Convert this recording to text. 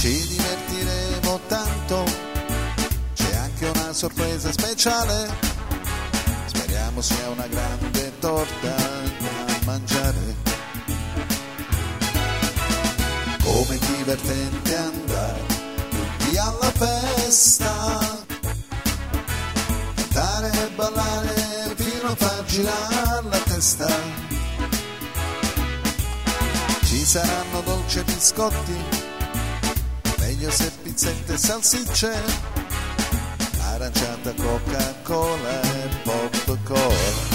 Ci divertiremo tanto, c'è anche una sorpresa speciale, speriamo sia una grande torta da mangiare. Com'è divertente andare tutti alla festa, cantare e ballare fino a far girare la testa. Ci saranno dolci e biscotti, meglio se pizzette e salsicce, aranciata, Coca-Cola e popcorn.